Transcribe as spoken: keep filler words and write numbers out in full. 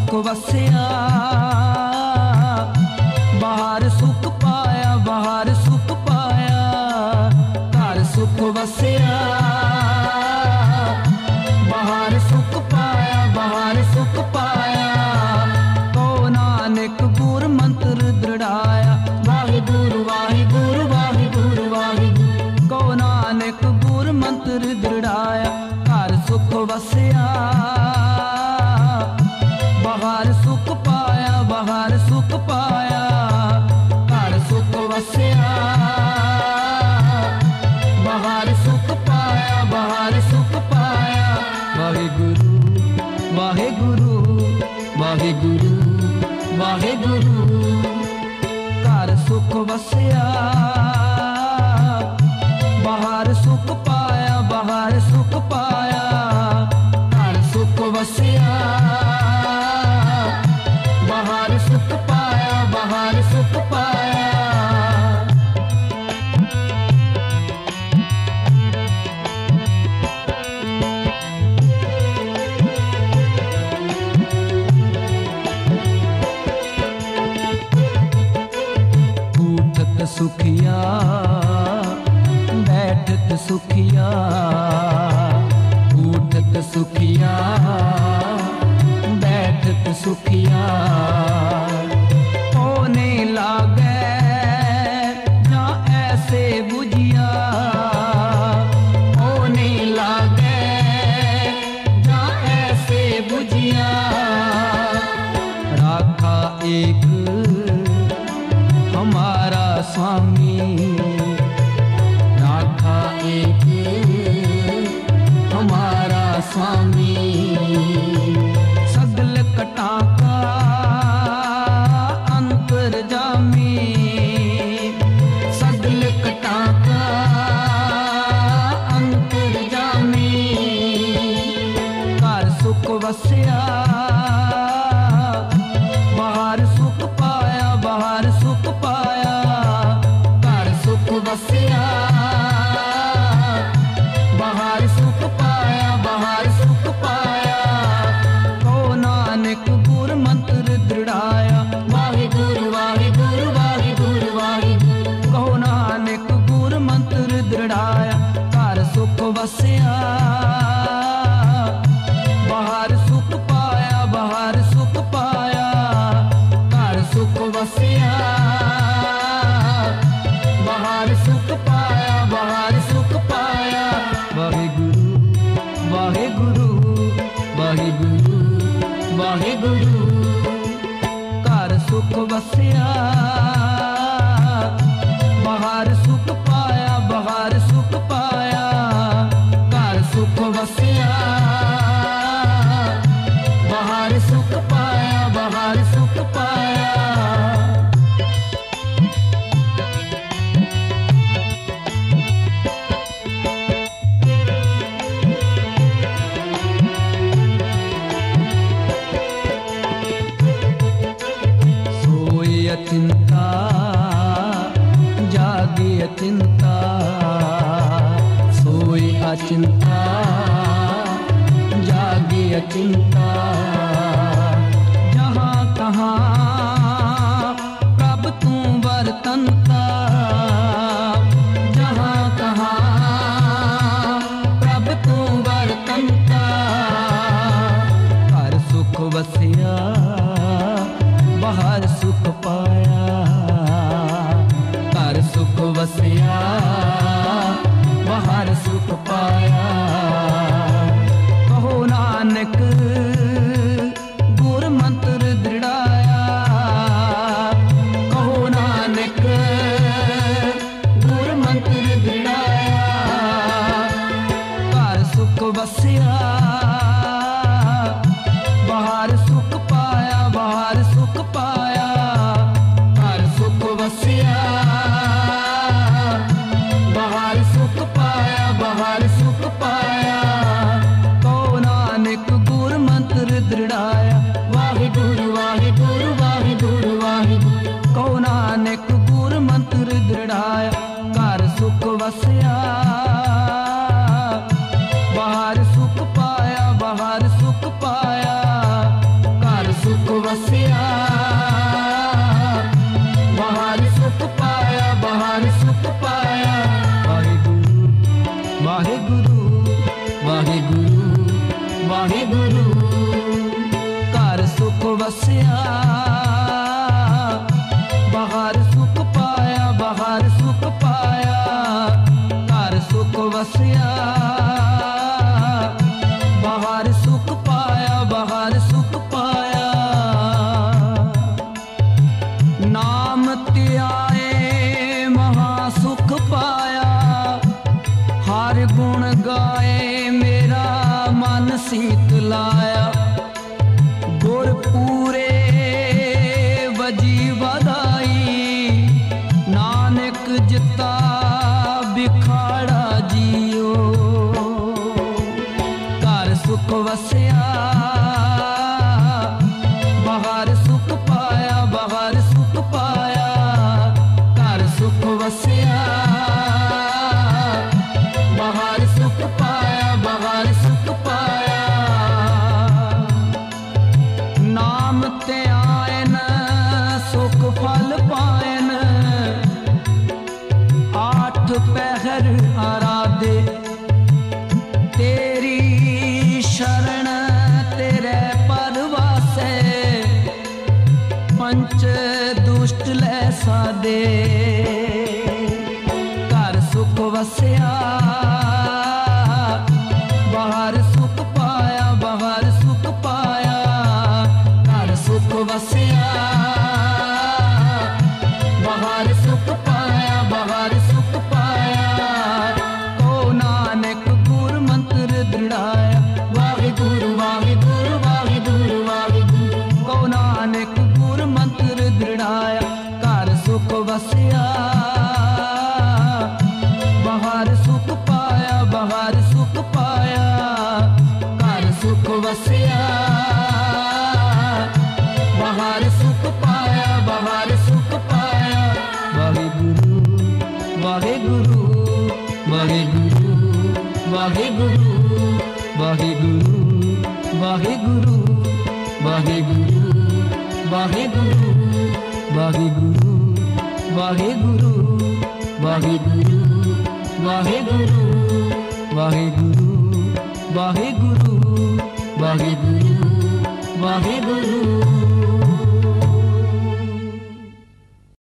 सुख वसिया, बाहर सुख पाया, बाहर सुख पाया, घर सुख वसिया, बाहर सुख पाया, बाहर सुख पाया। को नानक गुर मंत्र दृढ़ाया, वाहिगुरु वाहिगुरु वाहिगुरु वाहिगुरु। को नानक गुर मंत्र दृढ़ाया, घर सुख वसिया, बाहर सुख पाया, बाहर सुख पाया, घर सुख वसिया, बाहर सुख पाया, बाहर सुख पाया। वाहिगुरु वाहिगुरु वाहिगुरु वाहिगुरु। घर सुख वसिया, बाहर सुख पाया, बाहर सुख पाया, घर सुख वसिया, बाहर सुख पाया, बाहर सुख पाया। उठत सुखिया, बैठत सुखिया, उठत सुखिया, बैठत सुखिया। होने लागे ना ऐसे बुझिया, होने लागे ना ऐसे बुझिया। राखा एक हमारा स्वामी, राखा एक हमारा स्वामी। सगल कटा का अंतर्जामी, सगल कटा का अंतर्जामी। घर सुख वसिया, बाहर सुख पाया, बाहर सुख पाया, घर सुख वसिया, बाहर सुख पाया, बाहर सुख पाया। को नानक गुर मंत्र दृढ़ाया, वाहिगुरु वाहिगुरु वाहिगुरु वाहिगुरु। को नानक गुर मंत्र दृढ़ाया, घर सुख वसिया, बाहर सुख पाया, बाहर सुख पाया, घर सुख वसिया, बाहर सुख पाया, बाहर सुख पाया। वाहिगुरु वाहिगुरु वाहिगुरु वाहिगुरु। घर सुख वसिया, बाहर सुख पाया, बाहर सुख पाया, घर सुख वसिया, बाहर सुख पाया, बाहर सुख पाया। चिंता जागी अचिंता, सोई अचिंता जागी अचिंता। जहाँ कहाँ प्रभ तू बरतंता, जहाँ कहाँ प्रभ तू बरतंता। घर सुख वसिया, बाहर सुख पाया, घर सुख वसिया, बाहर सुख पाया। कहो नानक गुर मंत्र दृढ़ाया, कहो नानक गुर मंत्र दृढ़ाया। घर सुख वसिया, बाहर सुख पाया, बाहर सुख पाया, घर सुख वसिया, बाहर सुख पाया, बाहर सुख पाया। को नानक गुर मंत्र दृढ़ाया, वाहिगुरु वाहिगुरु वाहिगुरु वाहिगुरु। को नानक गुर मंत्र दृढ़ाया, घर सुख वसिया, बाहर सुख पाया, बाहर सुख पाया, घर सुख ਵਧਾਈ। ਨਾਨਕ ਜਿੱਤਾ ਬਿਖਾੜਾ ਜੀਓ, ਘਰ ਸੁਖ ਵਸਿਆ ਬਾਹਰ ਸੁਖ ਪਾਇਆ, ਬਾਹਰ ਸੁਖ ਪਾਇਆ, ਘਰ ਸੁਖ ਵਸਿਆ ਬਾਹਰ ਸੁਖ ਪਾਇਆ, ਬਾਹਰ ਸੁਖ ਪਾਇਆ। ਨਾਮ ਤੇ ਆਇਨ ਸੁਖ ਫਲ ਪਾਇਨ, ਆਠ ਪਹਿਰ ਆਰਾਧੇ ਤੇਰੀ ਸ਼ਰਨ ਤੇਰੇ ਪਰਵਾਸੇ, ਪੰਚ ਦੁਸ਼ਟ ਲੈ ਸਾਦੇ, ਘਰ ਸੁਖ ਵਸਿਆ ਬਾਹਰ ਸੁਖ ਪਾਇਆ, ਬਾਹਰ ਸੁਖ ਪਾਇਆ, ਘਰ ਸੁਖ ਵਸਿਆ ਬਾਹਰ ਸੁਖ ਪਾਇਆ, ਬਾਹਰ ਸੁਖ ਪਾਇਆ। ਕੋ ਨਾਨਕ ਗੁਰ ਮੰਤਰ ਦ੍ਰਿੜਾਇਆ, ਵਾਹਿਗੁਰੂ ਵਾਹਿਗੁਰੂ ਵਾਹਿਗੁਰੂ ਵਾਹਿਗੁਰੂ। ਕੋ ਨਾਨਕ ਗੁਰ ਮੰਤਰ ਦ੍ਰਿੜਾਇਆ, ਘਰ ਸੁਖ ਵਸਿਆ ਬਾਹਰ ਸੁਖ ਪਾਇਆ, ਬਾਹਰ ਸੁਖ ਪਾਇਆ, ਘਰ ਸੁਖ ਵਸਿਆ ਬਾਹਰ ਸੁਖ ਪਾਇਆ, ਬਾਹਰ ਸੁਖ ਪਾਇਆ। ਵਾਹਿਗੁਰੂ ਵਾਹਿਗੁਰੂ ਵਾਹਿਗੁਰੂ ਵਾਹਿਗੁਰੂ ਵਾਹਿਗੁਰੂ ਵਾਹਿਗੁਰੂ ਵਾਹਿਗੁਰੂ ਵਾਹਿਗੁਰੂ ਵਾਹਿਗੁਰੂ ਵਾਹਿਗੁਰੂ ਵਾਹਿਗੁਰੂ ਵਾਹਿਗੁਰੂ ਵਾਹਿਗੁਰੂ ਵਾਹਿਗੁਰੂ ਵਾਹਿਗੁਰੂ ਵਾਹਿਗੁਰੂ।